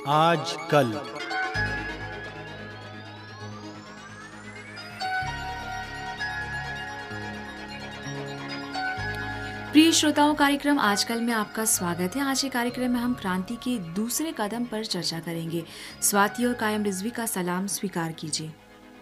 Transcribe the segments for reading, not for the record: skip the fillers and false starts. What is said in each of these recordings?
आज कल। प्रिय श्रोताओं, कार्यक्रम आजकल में आपका स्वागत है। आज के कार्यक्रम में हम क्रांति के दूसरे कदम पर चर्चा करेंगे। स्वाति और कायम रिजवी का सलाम स्वीकार कीजिए।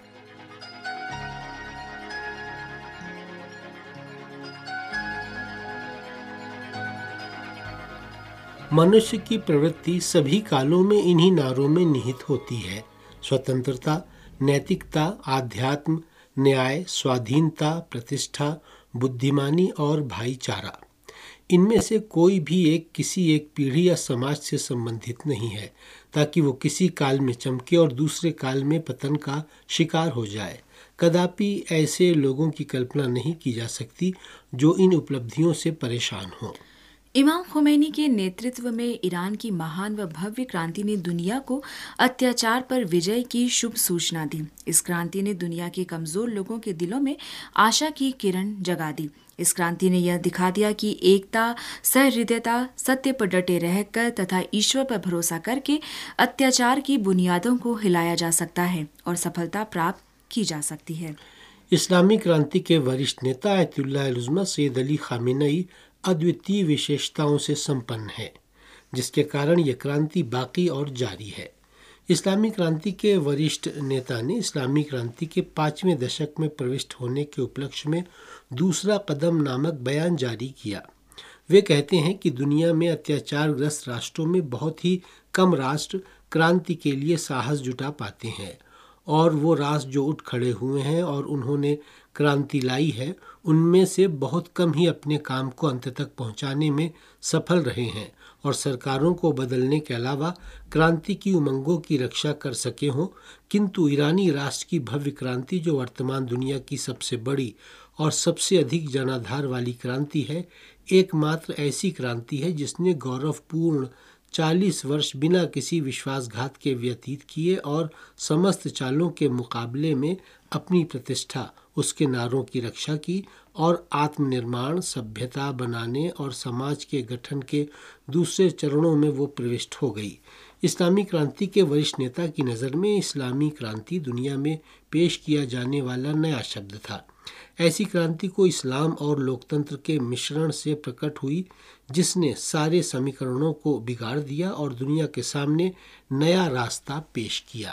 मनुष्य की प्रवृत्ति सभी कालों में इन्हीं नारों में निहित होती है: स्वतंत्रता, नैतिकता, आध्यात्म, न्याय, स्वाधीनता, प्रतिष्ठा, बुद्धिमानी और भाईचारा। इनमें से कोई भी एक किसी एक पीढ़ी या समाज से संबंधित नहीं है, ताकि वो किसी काल में चमके और दूसरे काल में पतन का शिकार हो जाए। कदापि ऐसे लोगों की कल्पना नहीं की जा सकती जो इन उपलब्धियों से परेशान हों। इमाम खोमैनी के नेतृत्व में ईरान की महान व भव्य क्रांति ने दुनिया को अत्याचार पर विजय की शुभ सूचना दी। इस क्रांति ने दुनिया के कमजोर लोगों के दिलों में आशा की किरण जगा दी। इस क्रांति ने यह दिखा दिया कि एकता, सहृदयता, सत्य पर डटे रहकर तथा ईश्वर पर भरोसा करके अत्याचार की बुनियादों को हिलाया जा सकता है और सफलता प्राप्त की जा सकती है। इस्लामी क्रांति के वरिष्ठ नेता Ayatollah al Uzma Sayyid Ali Khamenei अद्वितीय विशेषताओं से संपन्न है, जिसके कारण यह क्रांति बाकी और जारी है। इस्लामी क्रांति के वरिष्ठ नेता ने इस्लामी क्रांति के 5वें दशक में प्रविष्ट होने के उपलक्ष्य में दूसरा कदम नामक बयान जारी किया। वे कहते हैं कि दुनिया में अत्याचारग्रस्त राष्ट्रों में बहुत ही कम राष्ट्र क्रांति के लिए साहस जुटा पाते हैं, और वो राष्ट्र जो उठ खड़े हुए हैं और उन्होंने क्रांति लाई है, उनमें से बहुत कम ही अपने काम को अंत तक पहुंचाने में सफल रहे हैं और सरकारों को बदलने के अलावा क्रांति की उमंगों की रक्षा कर सके हों। किंतु ईरानी राष्ट्र की भव्य क्रांति, जो वर्तमान दुनिया की सबसे बड़ी और सबसे अधिक जनाधार वाली क्रांति है, एकमात्र ऐसी क्रांति है जिसने गौरवपूर्ण 40 वर्ष बिना किसी विश्वासघात के व्यतीत किए और समस्त चालों के मुकाबले में अपनी प्रतिष्ठा, उसके नारों की रक्षा की और आत्मनिर्माण, सभ्यता बनाने और समाज के गठन के दूसरे चरणों में वो प्रविष्ट हो गई। इस्लामी क्रांति के वरिष्ठ नेता की नज़र में इस्लामी क्रांति दुनिया में पेश किया जाने वाला नया शब्द था। ऐसी क्रांति को इस्लाम और लोकतंत्र के मिश्रण से प्रकट हुई, जिसने सारे समीकरणों को बिगाड़ दिया और दुनिया के सामने नया रास्ता पेश किया।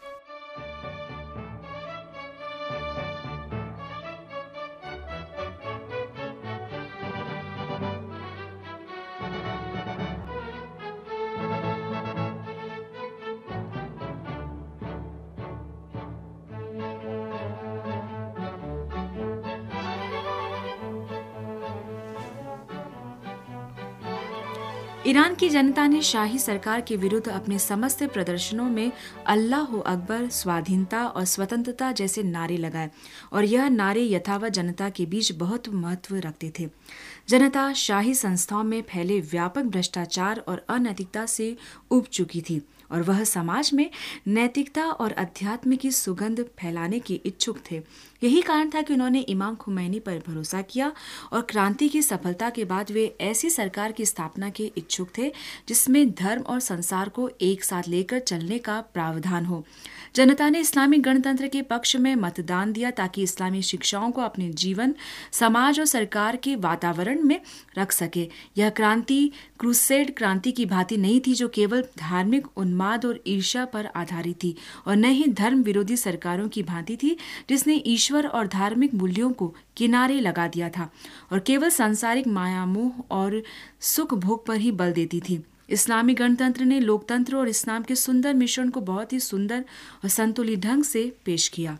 ईरान की जनता ने शाही सरकार के विरुद्ध अपने समस्त प्रदर्शनों में अल्लाह अकबर, स्वाधीनता और स्वतंत्रता जैसे नारे लगाए, और यह नारे यथावत जनता के बीच बहुत महत्व रखते थे। जनता शाही संस्थाओं में फैले व्यापक भ्रष्टाचार और अनैतिकता से उब चुकी थी, और वह समाज में नैतिकता और अध्यात्म की सुगंध फैलाने के इच्छुक थे। यही कारण था कि उन्होंने इमाम खुमैनी पर भरोसा किया और क्रांति की सफलता के बाद वे ऐसी सरकार की स्थापना के इच्छुक थे जिसमें धर्म और संसार को एक साथ लेकर चलने का प्रावधान हो। जनता ने इस्लामी गणतंत्र के पक्ष में मतदान दिया ताकि इस्लामी शिक्षाओं को अपने जीवन, समाज और सरकार के वातावरण में रख सके। यह क्रांति क्रूसेड क्रांति की भांति नहीं थी, जो केवल धार्मिक उन्माद और ईर्ष्या पर आधारित थी, और न ही धर्म विरोधी सरकारों की भांति थी जिसने ईश्वर और धार्मिक मूल्यों को किनारे लगा दिया था और केवल सांसारिक मायामोह और सुख भोग पर ही बल देती थी। इस्लामी गणतंत्र ने लोकतंत्र और इस्लाम के सुंदर मिश्रण को बहुत ही सुंदर और संतुलित ढंग से पेश किया।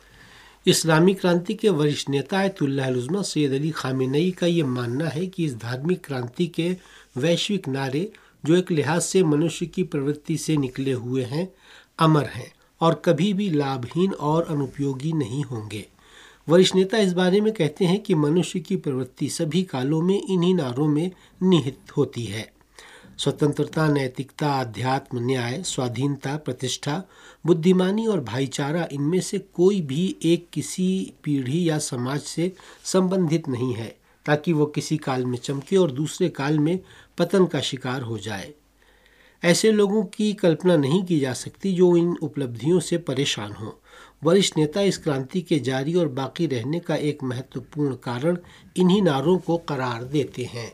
इस्लामी क्रांति के वरिष्ठ नेता Ayatollah al Uzma Sayyid Ali Khamenei का ये मानना है कि इस धार्मिक क्रांति के वैश्विक नारे, जो एक लिहाज से मनुष्य की प्रवृत्ति से निकले हुए हैं, अमर हैं और कभी भी लाभहीन और अनुपयोगी नहीं होंगे। वरिष्ठ नेता इस बारे में कहते हैं कि मनुष्य की प्रवृत्ति सभी कालों में इन्हीं नारों में निहित होती है: स्वतंत्रता, नैतिकता, आध्यात्म, न्याय, स्वाधीनता, प्रतिष्ठा, बुद्धिमानी और भाईचारा। इनमें से कोई भी एक किसी पीढ़ी या समाज से संबंधित नहीं है, ताकि वो किसी काल में चमके और दूसरे काल में पतन का शिकार हो जाए। ऐसे लोगों की कल्पना नहीं की जा सकती जो इन उपलब्धियों से परेशान हों। वरिष्ठ नेता इस क्रांति के जारी और बाकी रहने का एक महत्वपूर्ण कारण इन्हीं नारों को करार देते हैं।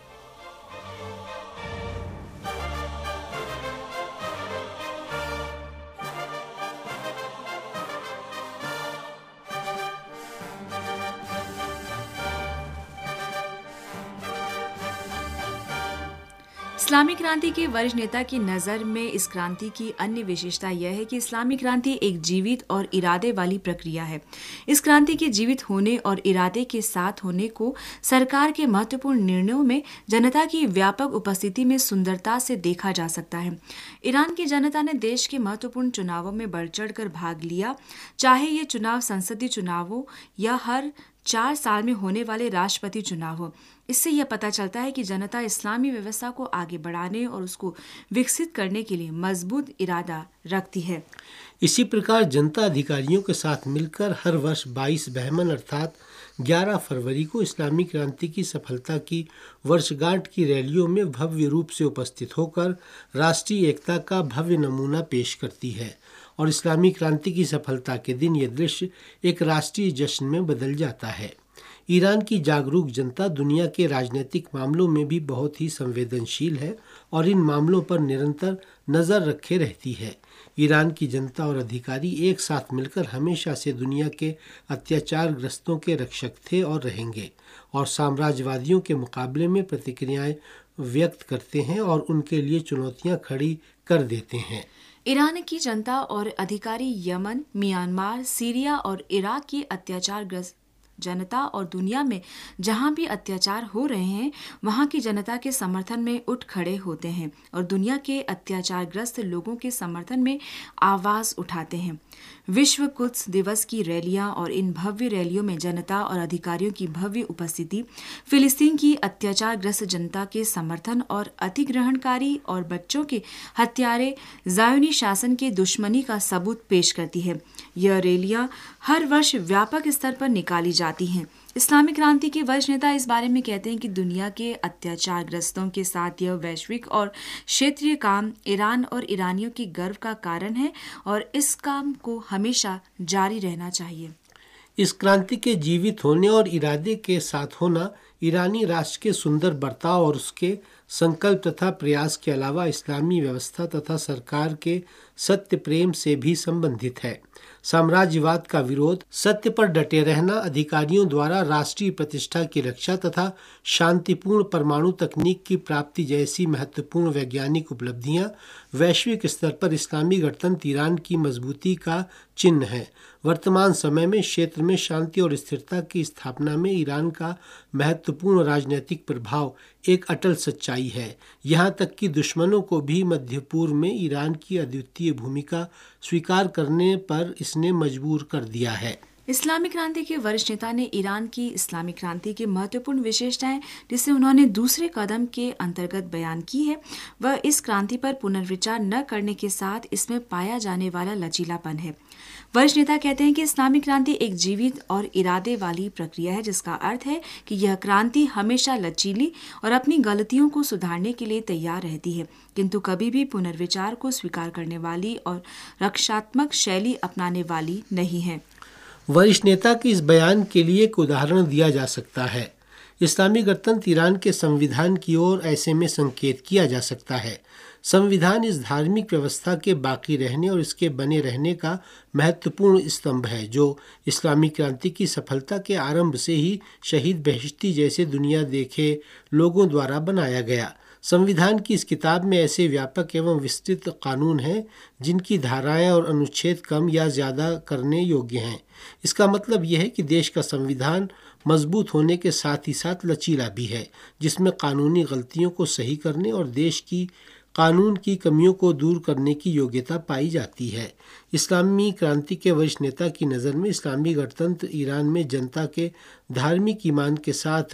इस्लामी क्रांति के वरिष्ठ नेता की नज़र में इस क्रांति की अन्य विशेषता यह है कि इस्लामी क्रांति एक जीवित और इरादे वाली प्रक्रिया है। इस क्रांति के जीवित होने और इरादे के साथ होने को सरकार के महत्वपूर्ण निर्णयों में जनता की व्यापक उपस्थिति में सुंदरता से देखा जा सकता है। ईरान की जनता ने देश के महत्वपूर्ण चुनावों में बढ़ चढ़कर भाग लिया, चाहे ये चुनाव संसदीय चुनाव हो या हर 4 साल में होने वाले राष्ट्रपति चुनाव हो। इससे यह पता चलता है कि जनता इस्लामी व्यवस्था को आगे बढ़ाने और उसको विकसित करने के लिए मजबूत इरादा रखती है। इसी प्रकार जनता अधिकारियों के साथ मिलकर हर वर्ष 22 बहमन अर्थात 11 फरवरी को इस्लामी क्रांति की सफलता की वर्षगांठ की रैलियों में भव्य रूप से उपस्थित होकर राष्ट्रीय एकता का भव्य नमूना पेश करती है और इस्लामी क्रांति की सफलता के दिन यह दृश्य एक राष्ट्रीय जश्न में बदल जाता है। ईरान की जागरूक जनता दुनिया के राजनीतिक मामलों में भी बहुत ही संवेदनशील है और इन मामलों पर निरंतर नज़र रखे रहती है। ईरान की जनता और अधिकारी एक साथ मिलकर हमेशा से दुनिया के अत्याचारग्रस्तों के रक्षक थे और रहेंगे और साम्राज्यवादियों के मुकाबले में प्रतिक्रियाएं व्यक्त करते हैं और उनके लिए चुनौतियां खड़ी कर देते हैं। ईरान की जनता और अधिकारी यमन, म्यांमार, सीरिया और इराक की अत्याचारग्रस्त जनता और दुनिया में जहां भी अत्याचार हो रहे हैं वहां की जनता के समर्थन में उठ खड़े होते हैं और दुनिया के अत्याचारग्रस्त लोगों के समर्थन में आवाज उठाते हैं। विश्व कुद्स दिवस की रैलियां और इन भव्य रैलियों में जनता और अधिकारियों की भव्य उपस्थिति फिलिस्तीन की अत्याचारग्रस्त जनता के समर्थन और अधिग्रहणकारी और बच्चों के हत्यारे ज़ायोनी शासन के दुश्मनी का सबूत पेश करती है। यह रैलियां हर वर्ष व्यापक स्तर पर निकाली जाती हैं। इस्लामिक क्रांति के वरिष्ठ नेता इस बारे में कहते हैं कि दुनिया के अत्याचारग्रस्तों के साथ यह वैश्विक और क्षेत्रीय काम ईरान और ईरानियों की गर्व का कारण है और इस काम को हमेशा जारी रहना चाहिए। इस क्रांति के जीवित होने और इरादे के साथ होना ईरानी राष्ट्र के सुंदर बर्ताव और उसके संकल्प तथा प्रयास के अलावा इस्लामी व्यवस्था तथा सरकार के सत्य प्रेम से भी संबंधित है। साम्राज्यवाद का विरोध, सत्य पर डटे रहना, अधिकारियों द्वारा राष्ट्रीय प्रतिष्ठा की रक्षा तथा शांतिपूर्ण परमाणु तकनीक की प्राप्ति जैसी महत्वपूर्ण वैज्ञानिक उपलब्धियां वैश्विक स्तर पर इस्लामी गणतंत्र ईरान की मजबूती का चिन्ह है। वर्तमान समय में क्षेत्र में शांति और स्थिरता की स्थापना में ईरान का महत्वपूर्ण राजनीतिक प्रभाव एक अटल सच्चाई है। यहाँ तक कि दुश्मनों को भी मध्य पूर्व में ईरान की अद्वितीय भूमिका स्वीकार करने पर इसने मजबूर कर दिया है। इस्लामिक क्रांति के वरिष्ठ नेता ने ईरान की इस्लामिक क्रांति की महत्वपूर्ण विशेषताएं जिसे उन्होंने दूसरे कदम के अंतर्गत बयान की है वह इस क्रांति पर पुनर्विचार न करने के साथ इसमें पाया जाने वाला लचीलापन है। वरिष्ठ नेता कहते हैं कि इस्लामिक क्रांति एक जीवित और इरादे वाली प्रक्रिया है जिसका अर्थ है कि यह क्रांति हमेशा लचीली और अपनी गलतियों को सुधारने के लिए तैयार रहती है, किंतु कभी भी पुनर्विचार को स्वीकार करने वाली और रक्षात्मक शैली अपनाने वाली नहीं है। वरिष्ठ नेता के इस बयान के लिए एक उदाहरण दिया जा सकता है। इस्लामी गणतंत्र ईरान के संविधान की ओर ऐसे में संकेत किया जा सकता है। संविधान इस धार्मिक व्यवस्था के बाकी रहने और इसके बने रहने का महत्वपूर्ण स्तंभ है जो इस्लामी क्रांति की सफलता के आरंभ से ही शहीद बहिश्ती जैसे दुनिया देखे लोगों द्वारा बनाया गया। संविधान की इस किताब में ऐसे व्यापक एवं विस्तृत कानून हैं जिनकी धाराएं और अनुच्छेद कम या ज़्यादा करने योग्य हैं। इसका मतलब यह है कि देश का संविधान मजबूत होने के साथ ही साथ लचीला भी है, जिसमें कानूनी गलतियों को सही करने और देश की कानून की कमियों को दूर करने की योग्यता पाई जाती है। इस्लामी क्रांति के वरिष्ठ नेता की नज़र में इस्लामी गणतंत्र ईरान में जनता के धार्मिक ईमान के साथ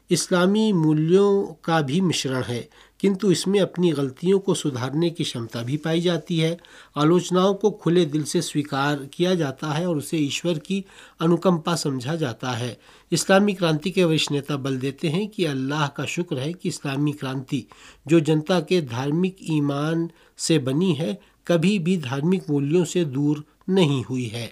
इस्लामी मूल्यों का भी मिश्रण है, किंतु इसमें अपनी गलतियों को सुधारने की क्षमता भी पाई जाती है। आलोचनाओं को खुले दिल से स्वीकार किया जाता है और उसे ईश्वर की अनुकंपा समझा जाता है। इस्लामी क्रांति के वरिष्ठ नेता बल देते हैं कि अल्लाह का शुक्र है कि इस्लामी क्रांति जो जनता के धार्मिक ईमान से बनी है, कभी भी धार्मिक मूल्यों से दूर नहीं हुई है।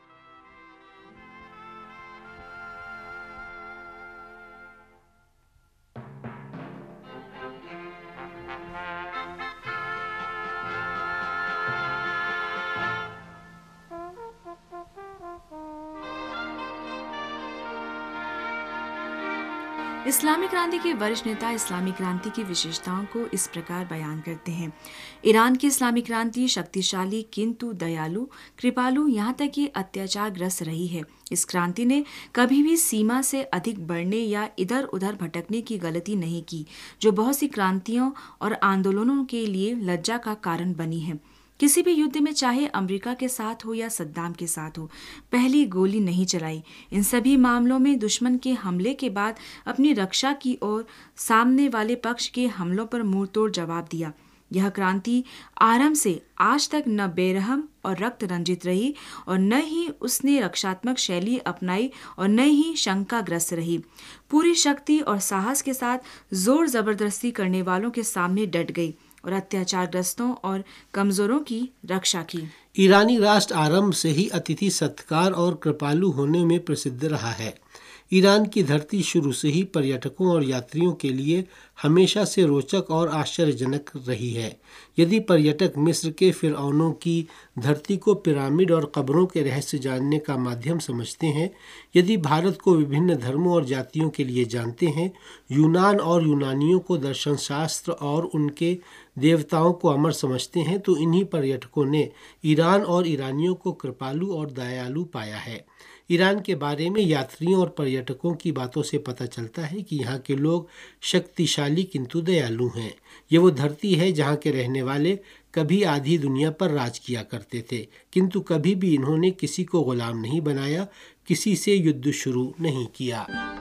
इस्लामी क्रांति के वरिष्ठ नेता इस्लामी क्रांति की विशेषताओं को इस प्रकार बयान करते हैं। ईरान की इस्लामी क्रांति शक्तिशाली किंतु दयालु, कृपालु, यहाँ तक कि अत्याचारग्रस्त रही है। इस क्रांति ने कभी भी सीमा से अधिक बढ़ने या इधर उधर भटकने की गलती नहीं की, जो बहुत सी क्रांतियों और आंदोलनों के लिए लज्जा का कारण बनी है। किसी भी युद्ध में, चाहे अमेरिका के साथ हो या सद्दाम के साथ हो, पहली गोली नहीं चलाई। इन सभी मामलों में दुश्मन के हमले के बाद अपनी रक्षा की और सामने वाले पक्ष के हमलों पर मुंहतोड़ जवाब दिया। यह क्रांति आरंभ से आज तक न बेरहम और रक्त रंजित रही और न ही उसने रक्षात्मक शैली अपनाई और न ही शंकाग्रस्त रही। पूरी शक्ति और साहस के साथ जोर जबरदस्ती करने वालों के सामने डट गई और अत्याचारग्रस्तों और कमजोरों की रक्षा की। ईरानी राष्ट्र आरंभ से ही अतिथि सत्कार और कृपालु होने में प्रसिद्ध रहा है। ईरान की धरती शुरू से ही पर्यटकों और यात्रियों के लिए हमेशा से रोचक और आश्चर्यजनक रही है। यदि पर्यटक मिस्र के फिरौनों की धरती को पिरामिड और कब्रों के रहस्य जानने का माध्यम समझते हैं, यदि भारत को विभिन्न धर्मों और जातियों के लिए जानते हैं, यूनान और यूनानियों को दर्शन शास्त्र और उनके देवताओं को अमर समझते हैं, तो इन्हीं पर्यटकों ने ईरान और ईरानियों को कृपालु और दयालु पाया है। ईरान के बारे में यात्रियों और पर्यटकों की बातों से पता चलता है कि यहाँ के लोग शक्तिशाली किंतु दयालु हैं। ये वो धरती है जहाँ के रहने वाले कभी आधी दुनिया पर राज किया करते थे, किंतु कभी भी इन्होंने किसी को गुलाम नहीं बनाया, किसी से युद्ध शुरू नहीं किया।